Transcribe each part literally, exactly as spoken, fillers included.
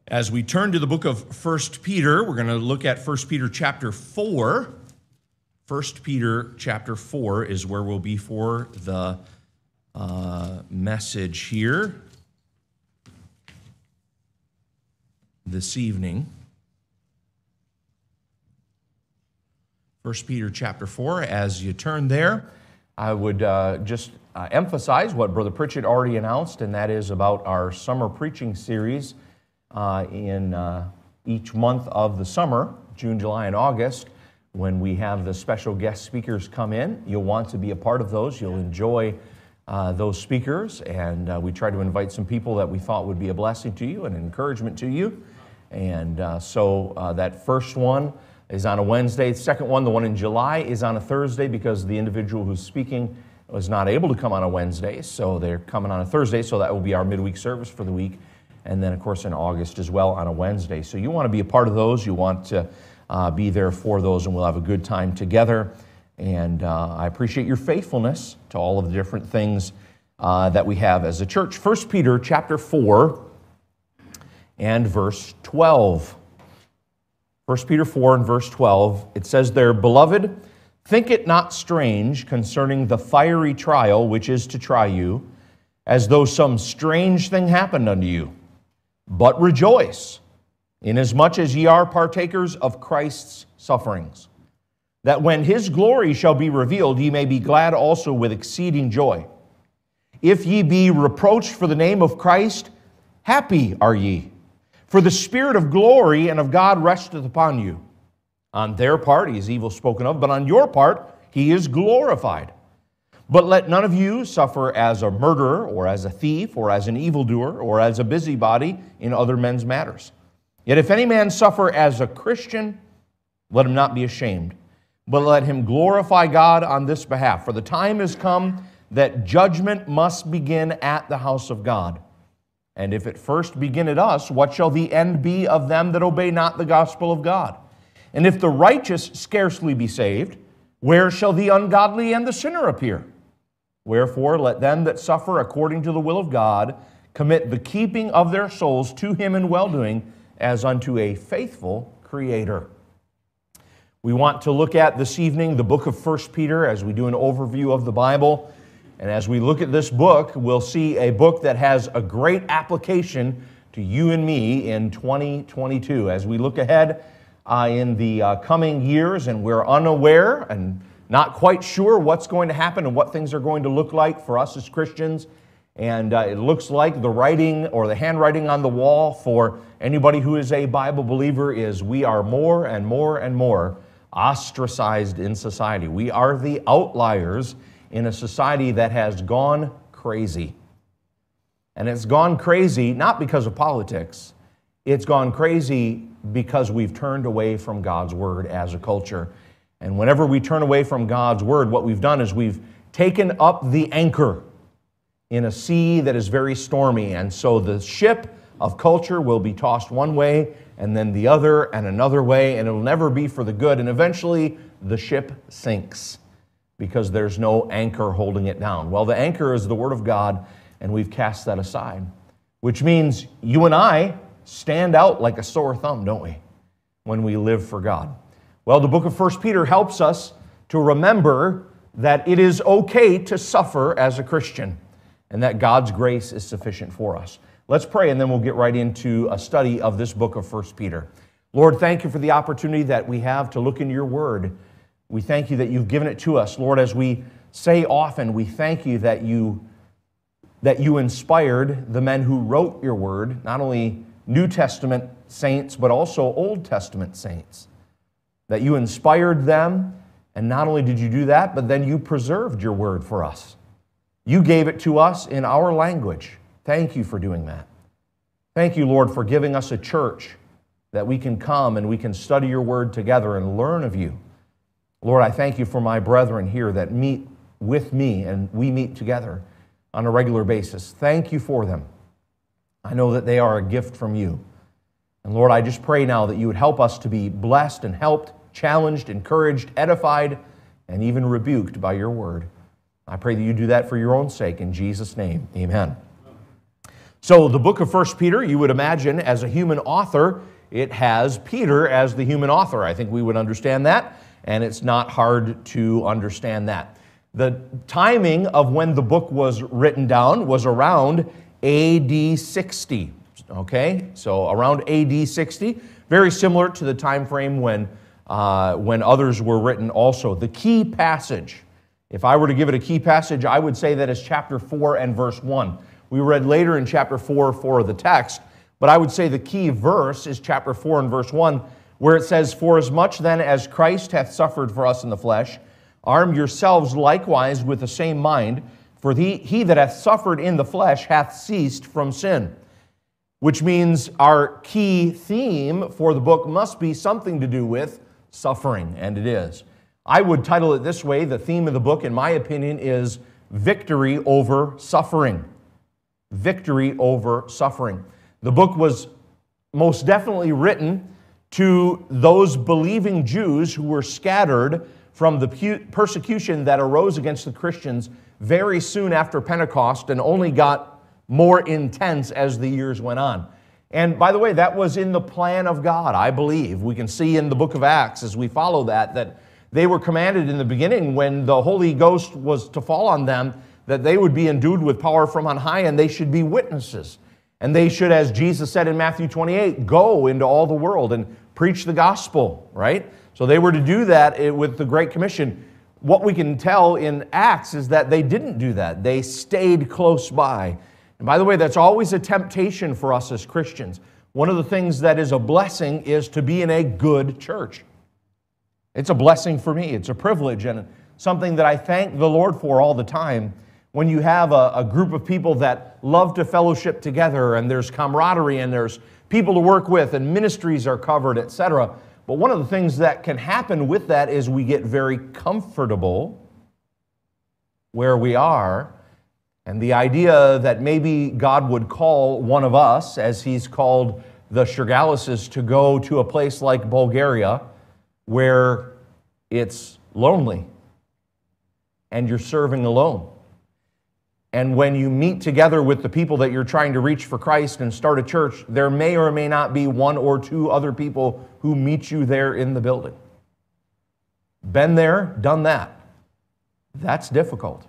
As we turn to the book of First Peter, we're going to look at First Peter chapter four. First Peter chapter four is where we'll be for the uh, message here this evening. First Peter chapter four, as you turn there, I would uh, just uh, emphasize what Brother Pritchett already announced, and that is about our summer preaching series uh, in uh, each month of the summer, June, July, and August, when we have the special guest speakers come in. You'll want to be a part of those. You'll enjoy uh, those speakers, and uh, we try to invite some people that we thought would be a blessing to you and an encouragement to you. And uh, so uh, that first one is on a Wednesday. The second one, the one in July, is on a Thursday because the individual who's speaking was not able to come on a Wednesday, so they're coming on a Thursday, so that will be our midweek service for the week. And then, of course, in August as well on a Wednesday. So you want to be a part of those. You want to uh, be there for those, and we'll have a good time together. And uh, I appreciate your faithfulness to all of the different things uh, that we have as a church. First Peter chapter four and verse twelve. First Peter four and verse twelve, it says there, "Beloved, think it not strange concerning the fiery trial which is to try you, as though some strange thing happened unto you. But rejoice, inasmuch as ye are partakers of Christ's sufferings, that when his glory shall be revealed, ye may be glad also with exceeding joy. If ye be reproached for the name of Christ, happy are ye. For the Spirit of glory and of God resteth upon you. On their part he is evil spoken of, but on your part he is glorified. But let none of you suffer as a murderer, or as a thief, or as an evildoer, or as a busybody in other men's matters. Yet if any man suffer as a Christian, let him not be ashamed, but let him glorify God on this behalf. For the time is come that judgment must begin at the house of God. And if it first begin at us, what shall the end be of them that obey not the gospel of God? And if the righteous scarcely be saved, where shall the ungodly and the sinner appear? Wherefore, let them that suffer according to the will of God commit the keeping of their souls to him in well-doing as unto a faithful Creator." We want to look at this evening the book of First Peter as we do an overview of the Bible. And as we look at this book, we'll see a book that has a great application to you and me in twenty twenty-two. As we look ahead uh, in the uh, coming years, and we're unaware and not quite sure what's going to happen and what things are going to look like for us as Christians. And uh, it looks like the writing or the handwriting on the wall for anybody who is a Bible believer is we are more and more and more ostracized in society. We are the outliers in a society that has gone crazy. And it's gone crazy not because of politics. It's gone crazy because we've turned away from God's Word as a culture. And whenever we turn away from God's Word, what we've done is we've taken up the anchor in a sea that is very stormy. And so the ship of culture will be tossed one way and then the other and another way, and it'll never be for the good. And eventually the ship sinks because there's no anchor holding it down. Well, the anchor is the Word of God, and we've cast that aside, which means you and I stand out like a sore thumb, don't we, when we live for God? Well, the book of First Peter helps us to remember that it is okay to suffer as a Christian and that God's grace is sufficient for us. Let's pray, and then we'll get right into a study of this book of First Peter. Lord, thank you for the opportunity that we have to look into your Word. We thank you that you've given it to us. Lord, as we say often, we thank you that you, that you inspired the men who wrote your Word, not only New Testament saints, but also Old Testament saints. That you inspired them, and not only did you do that, but then you preserved your Word for us. You gave it to us in our language. Thank you for doing that. Thank you, Lord, for giving us a church that we can come and we can study your Word together and learn of you. Lord, I thank you for my brethren here that meet with me and we meet together on a regular basis. Thank you for them. I know that they are a gift from you. And Lord, I just pray now that you would help us to be blessed and helped, challenged, encouraged, edified, and even rebuked by your word. I pray that you do that for your own sake. In Jesus' name, amen. So the book of First Peter, you would imagine, as a human author, it has Peter as the human author. I think we would understand that, and it's not hard to understand that. The timing of when the book was written down was around A D sixty, okay? So around A D sixty, very similar to the time frame when, uh, when others were written also. The key passage, if I were to give it a key passage, I would say that it's chapter four and verse one. We read later in chapter four for the text, but I would say the key verse is chapter four and verse one, where it says, "For as much then as Christ hath suffered for us in the flesh, arm yourselves likewise with the same mind, for he, he that hath suffered in the flesh hath ceased from sin." Which means our key theme for the book must be something to do with suffering, and it is. I would title it this way: the theme of the book, in my opinion, is victory over suffering. Victory over suffering. The book was most definitely written to those believing Jews who were scattered from the persecution that arose against the Christians very soon after Pentecost and only got more intense as the years went on. And by the way, that was in the plan of God, I believe. We can see in the book of Acts as we follow that, that they were commanded in the beginning when the Holy Ghost was to fall on them, that they would be endued with power from on high and they should be witnesses. And they should, as Jesus said in Matthew twenty-eight, go into all the world and preach the gospel, right? So they were to do that with the Great Commission. What we can tell in Acts is that they didn't do that. They stayed close by. And by the way, that's always a temptation for us as Christians. One of the things that is a blessing is to be in a good church. It's a blessing for me. It's a privilege and something that I thank the Lord for all the time. When you have a, a group of people that love to fellowship together and there's camaraderie and there's people to work with and ministries are covered, et cetera. But one of the things that can happen with that is we get very comfortable where we are. And the idea that maybe God would call one of us, as He's called the Shirgalises, to go to a place like Bulgaria where it's lonely and you're serving alone. And when you meet together with the people that you're trying to reach for Christ and start a church, there may or may not be one or two other people who meet you there in the building. Been there, done that. That's difficult.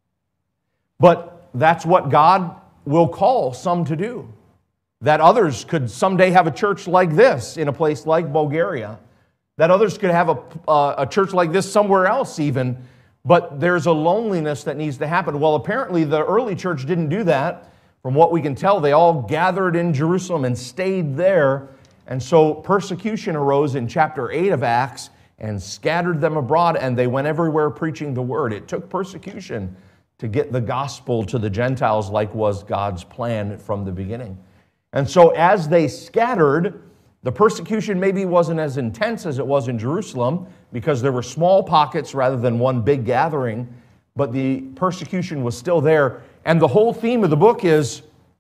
But that's what God will call some to do. That others could someday have a church like this in a place like Bulgaria. That others could have a, uh, a church like this somewhere else even. But there's a loneliness that needs to happen. Well, apparently the early church didn't do that. From what we can tell, they all gathered in Jerusalem and stayed there. And so persecution arose in chapter eight of Acts and scattered them abroad, and they went everywhere preaching the word. It took persecution to get the gospel to the Gentiles like was God's plan from the beginning. And so as they scattered, the persecution maybe wasn't as intense as it was in Jerusalem because there were small pockets rather than one big gathering, but the persecution was still there. And the whole theme of the book is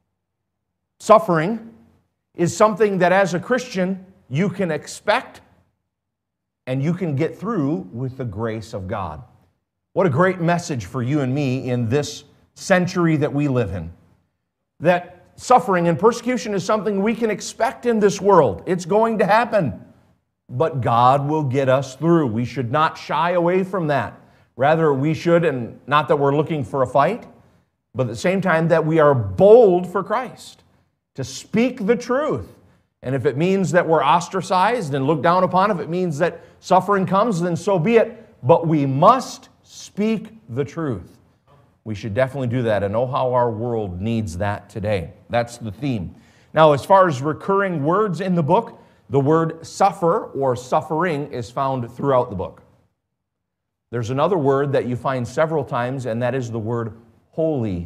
suffering is something that as a Christian you can expect and you can get through with the grace of God. What a great message for you and me in this century that we live in. That suffering and persecution is something we can expect in this world. It's going to happen. But God will get us through. We should not shy away from that. Rather, we should, and not that we're looking for a fight, but at the same time that we are bold for Christ to speak the truth. And if it means that we're ostracized and looked down upon, if it means that suffering comes, then so be it. But we must speak the truth. We should definitely do that, and know how our world needs that today. That's the theme. Now, as far as recurring words in the book, the word suffer or suffering is found throughout the book. There's another word that you find several times, and that is the word holy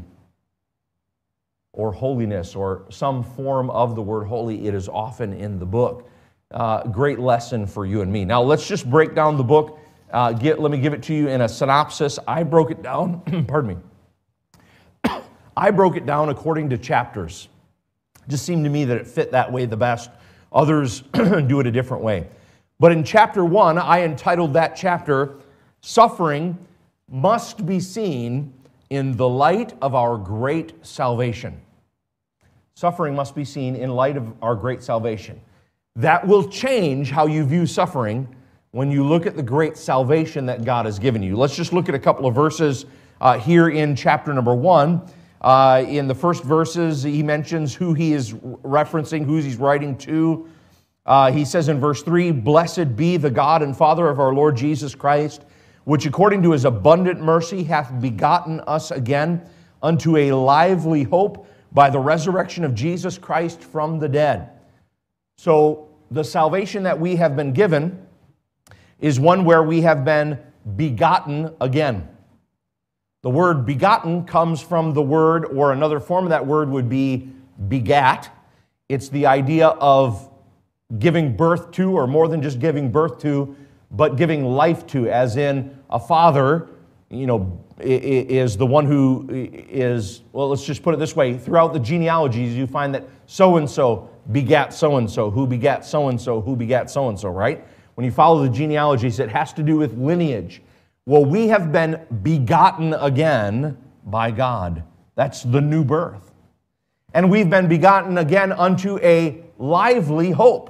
or holiness or some form of the word holy. It is often in the book. Uh, great lesson for you and me. Now, let's just break down the book. Uh, get, let me give it to you in a synopsis. I broke it down, pardon me. I broke it down according to chapters. It just seemed to me that it fit that way the best. Others do it a different way. But in chapter one, I entitled that chapter, Suffering Must Be Seen in the Light of Our Great Salvation. Suffering must be seen in light of our great salvation. That will change how you view suffering when you look at the great salvation that God has given you. Let's just look at a couple of verses uh, here in chapter number one. Uh, in the first verses, he mentions who he is referencing, who he's writing to. Uh, he says in verse three, "Blessed be the God and Father of our Lord Jesus Christ, which according to his abundant mercy hath begotten us again unto a lively hope by the resurrection of Jesus Christ from the dead." So the salvation that we have been given is one where we have been begotten again. The word begotten comes from the word, or another form of that word would be begat. It's the idea of giving birth to, or more than just giving birth to, but giving life to, as in a father, you know, is the one who is, well, let's just put it this way. Throughout the genealogies, you find that so-and-so begat so-and-so, who begat so-and-so, who begat so-and-so, right? When you follow the genealogies, it has to do with lineage. Well, we have been begotten again by God. That's the new birth. And we've been begotten again unto a lively hope.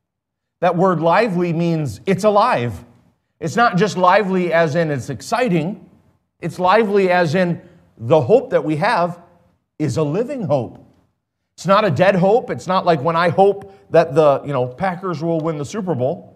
That word lively means it's alive. It's not just lively as in it's exciting. It's lively as in the hope that we have is a living hope. It's not a dead hope. It's not like when I hope that the, you know, Packers will win the Super Bowl.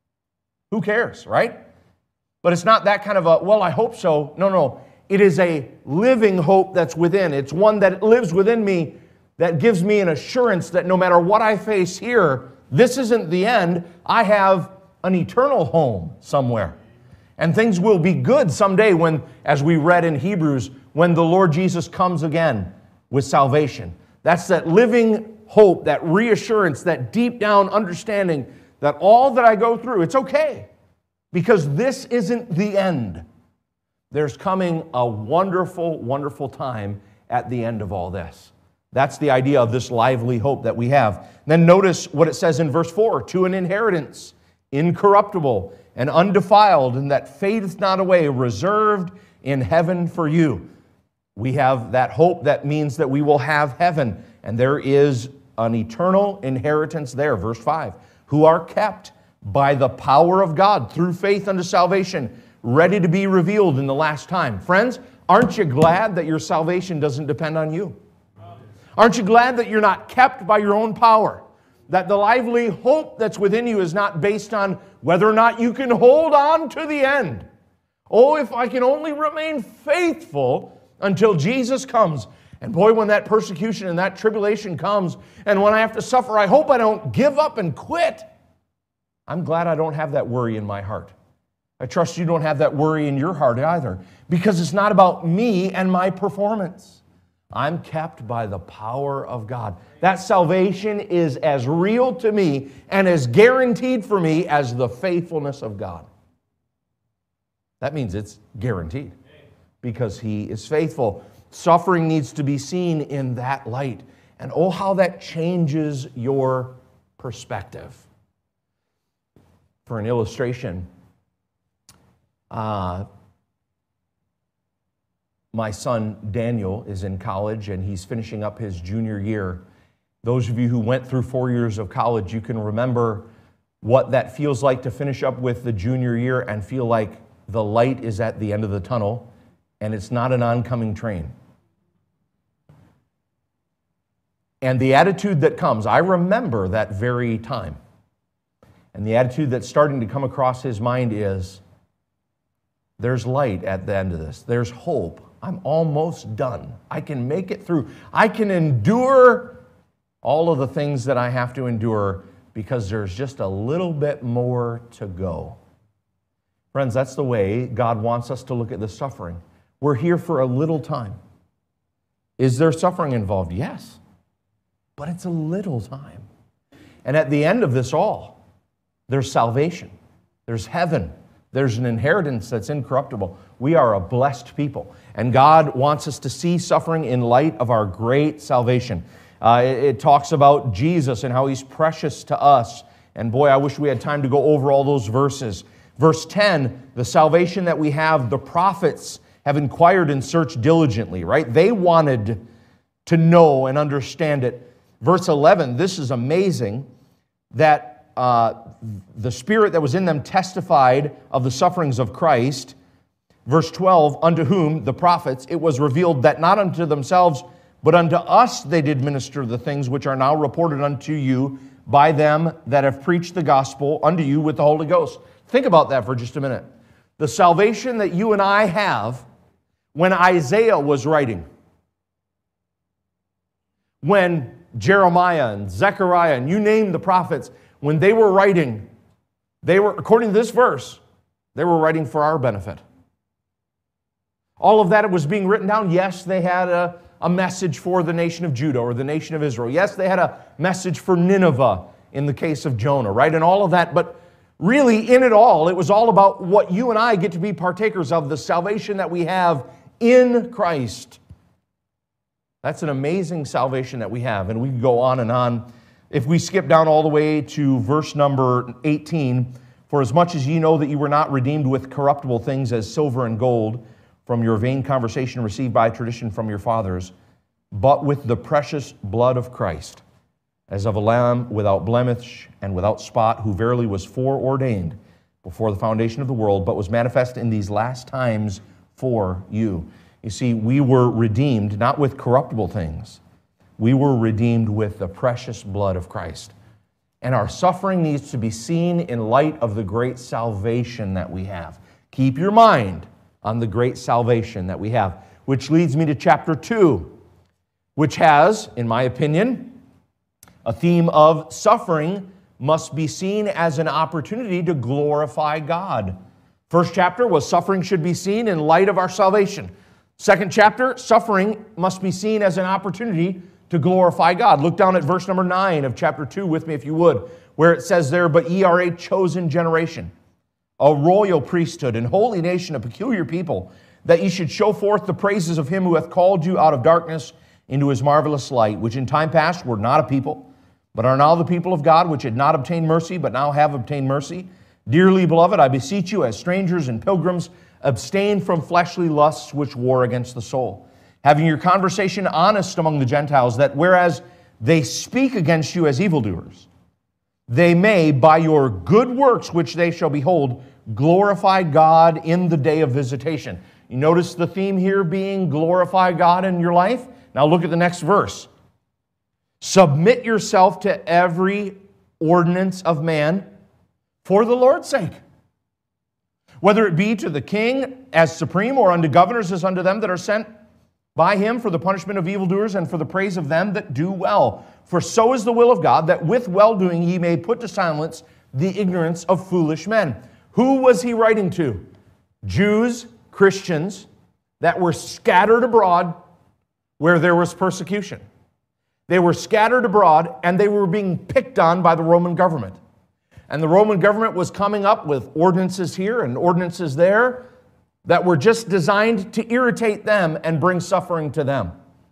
Who cares, right? But it's not that kind of a, well, I hope so. No, no. It is a living hope that's within. It's one that lives within me that gives me an assurance that no matter what I face here, this isn't the end. I have an eternal home somewhere. And things will be good someday when, as we read in Hebrews, when the Lord Jesus comes again with salvation. That's that living hope, that reassurance, that deep down understanding that all that I go through, it's okay. Because this isn't the end. There's coming a wonderful, wonderful time at the end of all this. That's the idea of this lively hope that we have. Then notice what it says in verse four, "To an inheritance, incorruptible and undefiled, and that fadeth not away, reserved in heaven for you." We have that hope that means that we will have heaven, and there is an eternal inheritance there. Verse five, "Who are kept by the power of God through faith unto salvation, ready to be revealed in the last time." Friends, aren't you glad that your salvation doesn't depend on you? Aren't you glad that you're not kept by your own power? That the lively hope that's within you is not based on whether or not you can hold on to the end. Oh, if I can only remain faithful until Jesus comes. And boy, when that persecution and that tribulation comes, and when I have to suffer, I hope I don't give up and quit. I'm glad I don't have that worry in my heart. I trust you don't have that worry in your heart either, because it's not about me and my performance. I'm kept by the power of God. That salvation is as real to me and as guaranteed for me as the faithfulness of God. That means it's guaranteed because He is faithful. Suffering needs to be seen in that light. And oh, how that changes your perspective. For an illustration, uh, my son Daniel is in college and he's finishing up his junior year. Those of you who went through four years of college, you can remember what that feels like to finish up with the junior year and feel like the light is at the end of the tunnel and it's not an oncoming train. And the attitude that comes, I remember that very time. And the attitude that's starting to come across his mind is, there's light at the end of this. There's hope. I'm almost done. I can make it through. I can endure all of the things that I have to endure because there's just a little bit more to go. Friends, that's the way God wants us to look at the suffering. We're here for a little time. Is there suffering involved? Yes. But it's a little time. And at the end of this all, there's salvation. There's heaven. There's an inheritance that's incorruptible. We are a blessed people. And God wants us to see suffering in light of our great salvation. Uh, it, it talks about Jesus and how He's precious to us. And boy, I wish we had time to go over all those verses. Verse ten, the salvation that we have, the prophets have inquired and searched diligently, right? They wanted to know and understand it. Verse eleven, this is amazing, that uh, the Spirit that was in them testified of the sufferings of Christ. Verse twelve, unto whom, the prophets, it was revealed that not unto themselves, but unto us they did minister the things which are now reported unto you by them that have preached the gospel unto you with the Holy Ghost. Think about that for just a minute. The salvation that you and I have, when Isaiah was writing, when Jeremiah and Zechariah, and you name the prophets, when they were writing, they were, according to this verse, they were writing for our benefit. All of that was being written down. Yes, they had a, a message for the nation of Judah or the nation of Israel. Yes, they had a message for Nineveh in the case of Jonah, right? And all of that. But really, in it all, it was all about what you and I get to be partakers of, the salvation that we have in Christ. That's an amazing salvation that we have. And we can go on and on. If we skip down all the way to verse number eighteen, for as much as ye know that you were not redeemed with corruptible things as silver and gold, from your vain conversation received by tradition from your fathers, but with the precious blood of Christ, as of a lamb without blemish and without spot, who verily was foreordained before the foundation of the world, but was manifest in these last times for you. You see, we were redeemed not with corruptible things. We were redeemed with the precious blood of Christ. And our suffering needs to be seen in light of the great salvation that we have. Keep your mind on the great salvation that we have, which leads me to chapter two, which has, in my opinion, a theme of suffering must be seen as an opportunity to glorify God. First chapter was suffering should be seen in light of our salvation. Second chapter, suffering must be seen as an opportunity to glorify God. Look down at verse number nine of chapter two with me if you would, where it says there, but ye are a chosen generation, a royal priesthood, and holy nation, a peculiar people, that ye should show forth the praises of him who hath called you out of darkness into his marvelous light, which in time past were not a people, but are now the people of God, which had not obtained mercy, but now have obtained mercy. Dearly beloved, I beseech you, as strangers and pilgrims, abstain from fleshly lusts which war against the soul, having your conversation honest among the Gentiles, that whereas they speak against you as evildoers, they may, by your good works which they shall behold, glorify God in the day of visitation. You notice the theme here being glorify God in your life? Now look at the next verse. Submit yourself to every ordinance of man for the Lord's sake, whether it be to the king as supreme, or unto governors as unto them that are sent by him for the punishment of evildoers and for the praise of them that do well. For so is the will of God, that with well-doing ye may put to silence the ignorance of foolish men. Who was he writing to? Jews, Christians, that were scattered abroad where there was persecution. They were scattered abroad, and they were being picked on by the Roman government. And the Roman government was coming up with ordinances here and ordinances there that were just designed to irritate them and bring suffering to them.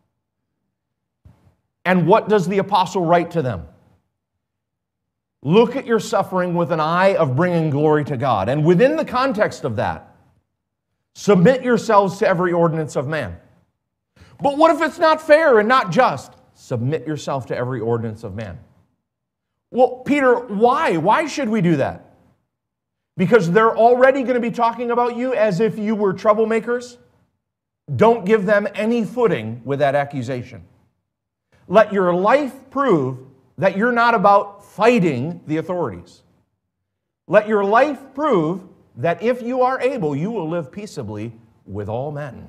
And what does the apostle write to them? Look at your suffering with an eye of bringing glory to God. And within the context of that, submit yourselves to every ordinance of man. But what if it's not fair and not just? Submit yourself to every ordinance of man. Well, Peter, why? Why should we do that? Because they're already going to be talking about you as if you were troublemakers. Don't give them any footing with that accusation. Let your life prove that you're not about fighting the authorities. Let your life prove that if you are able, you will live peaceably with all men.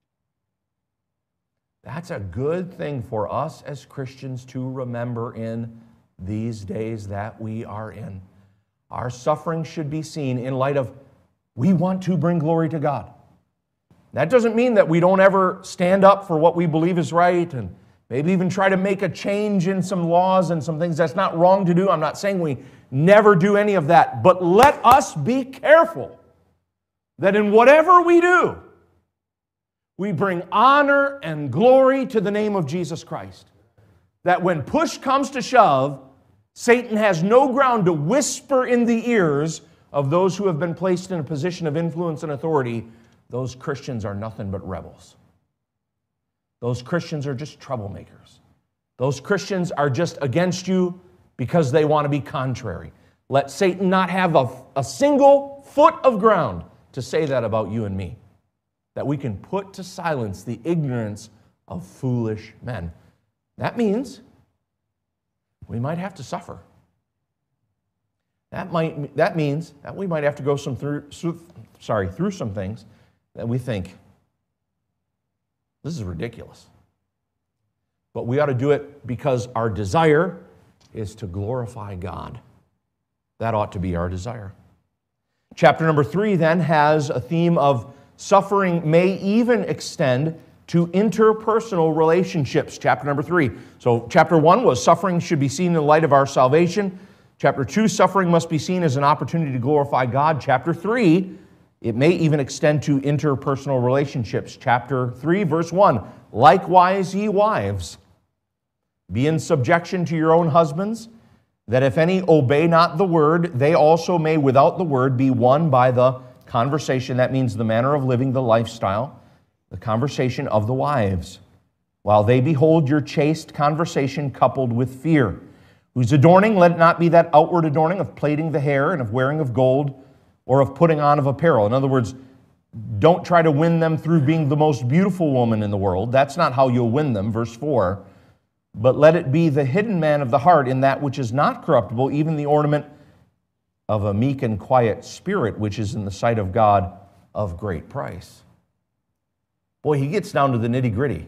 That's a good thing for us as Christians to remember in these days that we are in. Our suffering should be seen in light of we want to bring glory to God. That doesn't mean that we don't ever stand up for what we believe is right and maybe even try to make a change in some laws and some things. That's not wrong to do. I'm not saying we never do any of that. But let us be careful that in whatever we do, we bring honor and glory to the name of Jesus Christ. That when push comes to shove, Satan has no ground to whisper in the ears of those who have been placed in a position of influence and authority. Those Christians are nothing but rebels. Those Christians are just troublemakers. Those Christians are just against you because they want to be contrary. Let Satan not have a, a single foot of ground to say that about you and me. That we can put to silence the ignorance of foolish men. That means we might have to suffer. That might that means that we might have to go some through sorry through some things that we think this is ridiculous. But we ought to do it because our desire is to glorify God. That ought to be our desire. Chapter number three then has a theme of suffering may even extend to interpersonal relationships. Chapter number three. So chapter one was suffering should be seen in the light of our salvation. Chapter two, suffering must be seen as an opportunity to glorify God. Chapter three, it may even extend to interpersonal relationships. Chapter three, verse one, likewise ye wives, be in subjection to your own husbands, that if any obey not the word, they also may without the word be won by the conversation. That means the manner of living, the lifestyle, the conversation of the wives, while they behold your chaste conversation coupled with fear. Whose adorning, let it not be that outward adorning of plaiting the hair and of wearing of gold or of putting on of apparel. In other words, don't try to win them through being the most beautiful woman in the world. That's not how you'll win them, verse four. But let it be the hidden man of the heart in that which is not corruptible, even the ornament of a meek and quiet spirit, which is in the sight of God of great price. Boy, he gets down to the nitty-gritty.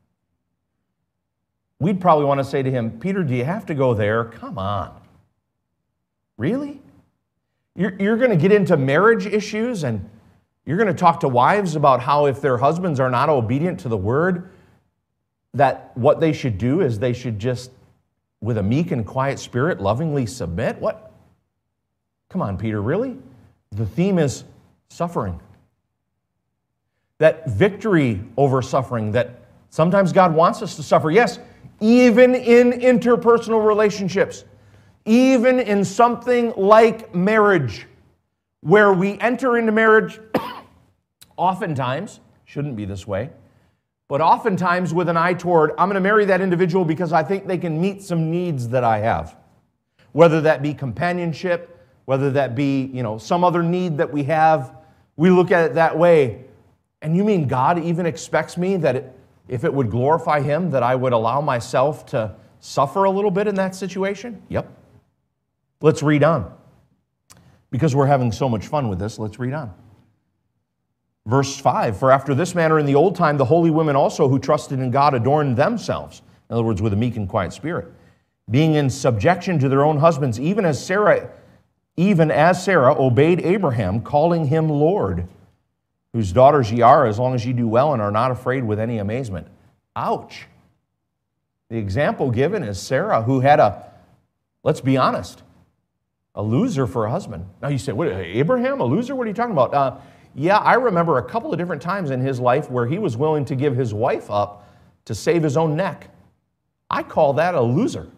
We'd probably want to say to him, Peter, do you have to go there? Come on. Really? You're, you're going to get into marriage issues and you're going to talk to wives about how if their husbands are not obedient to the word, that what they should do is they should just, with a meek and quiet spirit, lovingly submit? What? Come on, Peter, really? The theme is suffering. That victory over suffering, that sometimes God wants us to suffer. Yes, even in interpersonal relationships, even in something like marriage, where we enter into marriage, oftentimes, shouldn't be this way, but oftentimes with an eye toward, I'm going to marry that individual because I think they can meet some needs that I have. Whether that be companionship, whether that be, you know, some other need that we have, we look at it that way. And you mean God even expects me that it, if it would glorify Him, that I would allow myself to suffer a little bit in that situation? Yep. Let's read on. Because we're having so much fun with this, let's read on. Verse five, for after this manner in the old time, the holy women also who trusted in God adorned themselves, in other words, with a meek and quiet spirit, being in subjection to their own husbands, even as Sarah, even as Sarah obeyed Abraham, calling him Lord, whose daughters ye are, as long as ye do well and are not afraid with any amazement. Ouch. The example given is Sarah, who had a, let's be honest, a loser for a husband. Now you say, what, Abraham, a loser? What are you talking about? Uh, yeah, I remember a couple of different times in his life where he was willing to give his wife up to save his own neck. I call that a loser.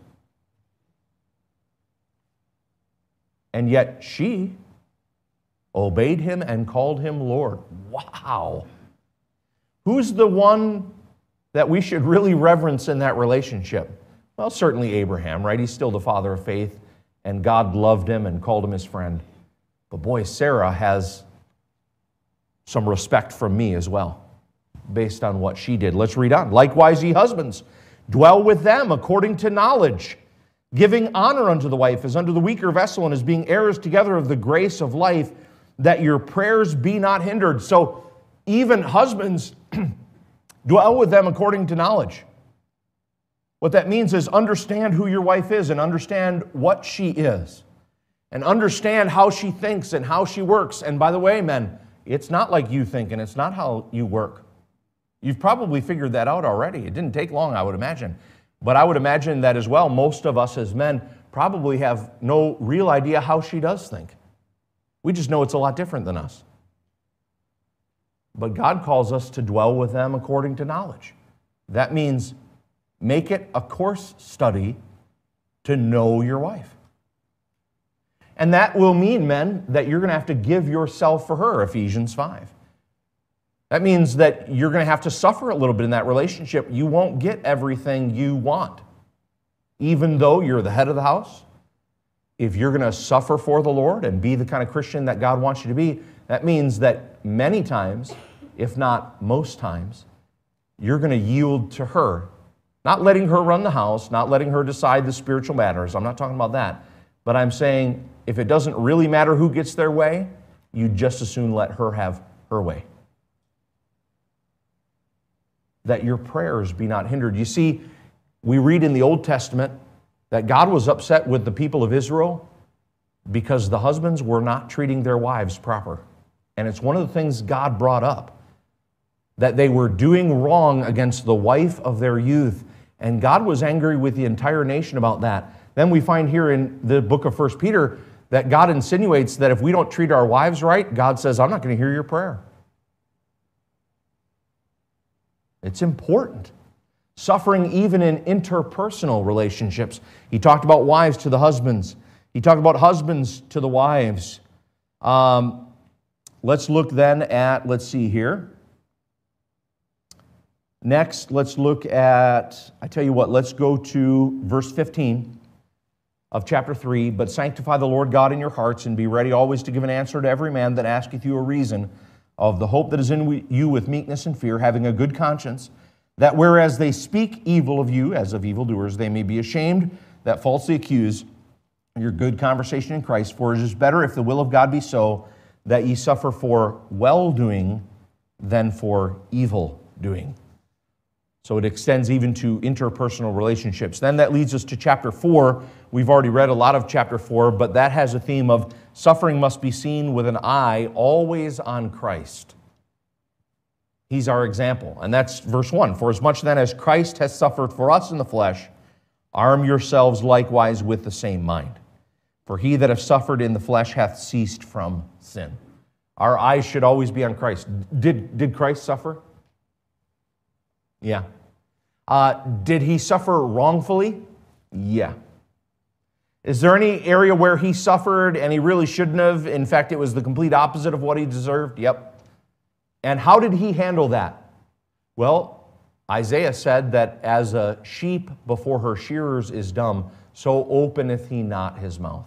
And yet she obeyed him and called him Lord. Wow. Who's the one that we should really reverence in that relationship? Well, certainly Abraham, right? He's still the father of faith, and God loved him and called him his friend. But boy, Sarah has some respect from me as well, based on what she did. Let's read on. Likewise, ye husbands, dwell with them according to knowledge, giving honor unto the wife as unto the weaker vessel, and as being heirs together of the grace of life, that your prayers be not hindered. So even husbands, dwell with them according to knowledge. What that means is understand who your wife is and understand what she is. And understand how she thinks and how she works. And by the way, men, it's not like you think and it's not how you work. You've probably figured that out already. It didn't take long, I would imagine. But I would imagine that as well, most of us as men probably have no real idea how she does think. We just know it's a lot different than us. But God calls us to dwell with them according to knowledge. That means make it a course study to know your wife. And that will mean, men, that you're going to have to give yourself for her, Ephesians five. That means that you're going to have to suffer a little bit in that relationship. You won't get everything you want. even though you're the head of the house, if you're going to suffer for the Lord and be the kind of Christian that God wants you to be, that means that many times, if not most times, you're going to yield to her. Not letting her run the house, not letting her decide the spiritual matters. I'm not talking about that. But I'm saying if it doesn't really matter who gets their way, you just as soon let her have her way. That your prayers be not hindered. You see, we read in the Old Testament that God was upset with the people of Israel because the husbands were not treating their wives proper. And it's one of the things God brought up, that they were doing wrong against the wife of their youth. And God was angry with the entire nation about that. Then we find here in the book of First Peter that God insinuates that if we don't treat our wives right, God says, I'm not going to hear your prayer. It's important. Suffering even in interpersonal relationships. He talked about wives to the husbands. He talked about husbands to the wives. Um, let's look then at, let's see here. Next, let's look at, I tell you what, let's go to verse fifteen of chapter three. But sanctify the Lord God in your hearts, and be ready always to give an answer to every man that asketh you a reason of the hope that is in you with meekness and fear, having a good conscience, that whereas they speak evil of you, as of evildoers, they may be ashamed that falsely accuse your good conversation in Christ. For it is better, if the will of God be so, that ye suffer for well-doing than for evil-doing. So it extends even to interpersonal relationships. Then that leads us to chapter four. We've already read a lot of chapter four, but that has a theme of suffering must be seen with an eye always on Christ. He's our example. And that's verse one. For as much then as Christ has suffered for us in the flesh, arm yourselves likewise with the same mind. For he that hath suffered in the flesh hath ceased from sin. Our eyes should always be on Christ. Did, did Christ suffer? Yeah. Uh, did he suffer wrongfully? Yeah. Is there any area where he suffered and he really shouldn't have? In fact, it was the complete opposite of what he deserved? Yep. And how did he handle that? Well, Isaiah said that as a sheep before her shearers is dumb, so openeth he not his mouth.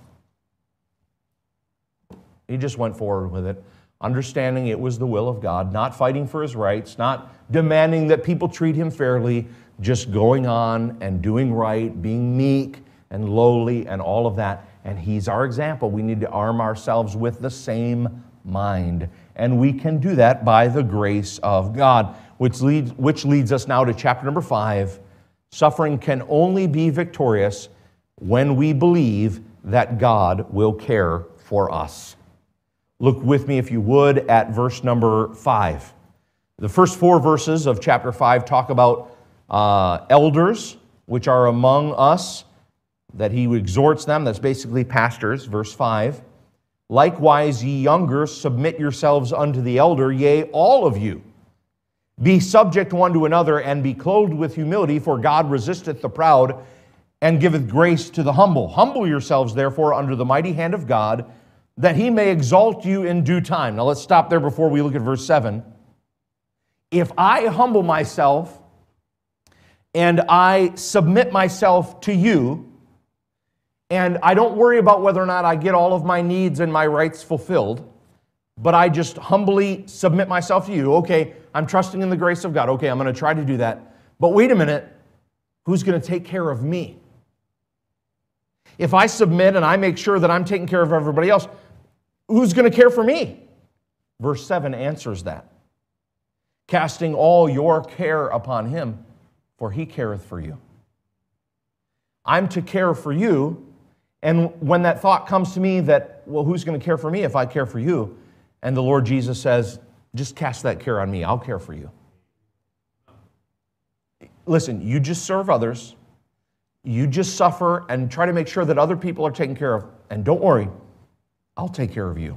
He just went forward with it, understanding it was the will of God, not fighting for his rights, not demanding that people treat him fairly, just going on and doing right, being meek and lowly and all of that. And he's our example. We need to arm ourselves with the same mind. And we can do that by the grace of God, which leads, which leads us now to chapter number five. Suffering can only be victorious when we believe that God will care for us. Look with me, if you would, at verse number five. The first four verses of chapter five talk about uh, elders, which are among us, that he exhorts them. That's basically pastors, verse five. Likewise, ye younger, submit yourselves unto the elder, yea, all of you. Be subject one to another, and be clothed with humility, for God resisteth the proud, and giveth grace to the humble. Humble yourselves, therefore, under the mighty hand of God, that he may exalt you in due time. Now let's stop there before we look at verse seven. If I humble myself and I submit myself to you, and I don't worry about whether or not I get all of my needs and my rights fulfilled, but I just humbly submit myself to you. Okay, I'm trusting in the grace of God. Okay, I'm going to try to do that. But wait a minute, who's going to take care of me? If I submit and I make sure that I'm taking care of everybody else, who's going to care for me? Verse seven answers that. Casting all your care upon him, for he careth for you. I'm to care for you, and when that thought comes to me that, well, who's going to care for me if I care for you? And the Lord Jesus says, just cast that care on me. I'll care for you. Listen, you just serve others. You just suffer and try to make sure that other people are taken care of. And don't worry, I'll take care of you.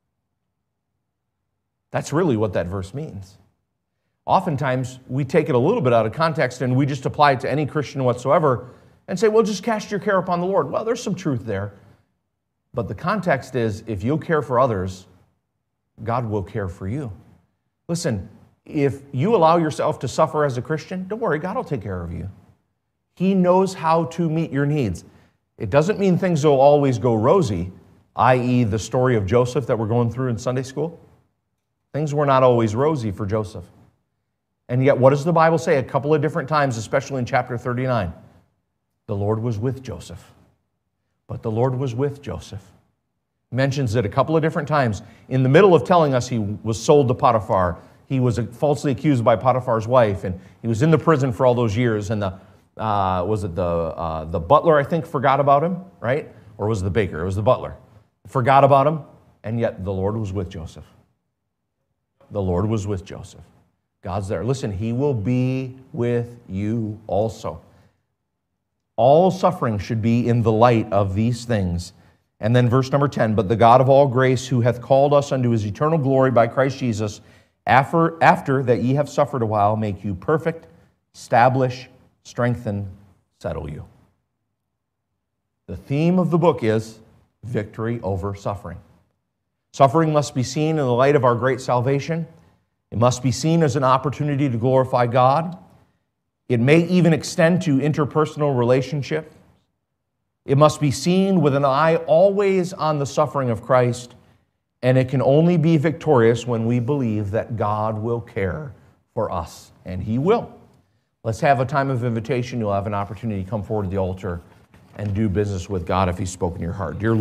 That's really what that verse means. Oftentimes, we take it a little bit out of context and we just apply it to any Christian whatsoever and say, well, just cast your care upon the Lord. Well, there's some truth there. But the context is, if you'll care for others, God will care for you. Listen, if you allow yourself to suffer as a Christian, don't worry, God will take care of you. He knows how to meet your needs. It doesn't mean things will always go rosy, that is the story of Joseph that we're going through in Sunday school. Things were not always rosy for Joseph. And yet, what does the Bible say a couple of different times, especially in chapter thirty-nine? The Lord was with Joseph. But the Lord was with Joseph. He mentions it a couple of different times. In the middle of telling us he was sold to Potiphar, he was falsely accused by Potiphar's wife, and he was in the prison for all those years, and the, uh, was it the, uh, the butler, I think, forgot about him, right? Or was it the baker? It was the butler. Forgot about him, and yet the Lord was with Joseph. The Lord was with Joseph. God's there. Listen, He will be with you also. All suffering should be in the light of these things. And then verse number ten, but the God of all grace, who hath called us unto His eternal glory by Christ Jesus, after, after that ye have suffered a while, make you perfect, establish, strengthen, settle you. The theme of the book is victory over suffering. Suffering must be seen in the light of our great salvation. It must be seen as an opportunity to glorify God. It may even extend to interpersonal relationships. It must be seen with an eye always on the suffering of Christ, and it can only be victorious when we believe that God will care for us, and He will. Let's have a time of invitation. You'll have an opportunity to come forward to the altar and do business with God if He's spoken to your heart. Dear Lord,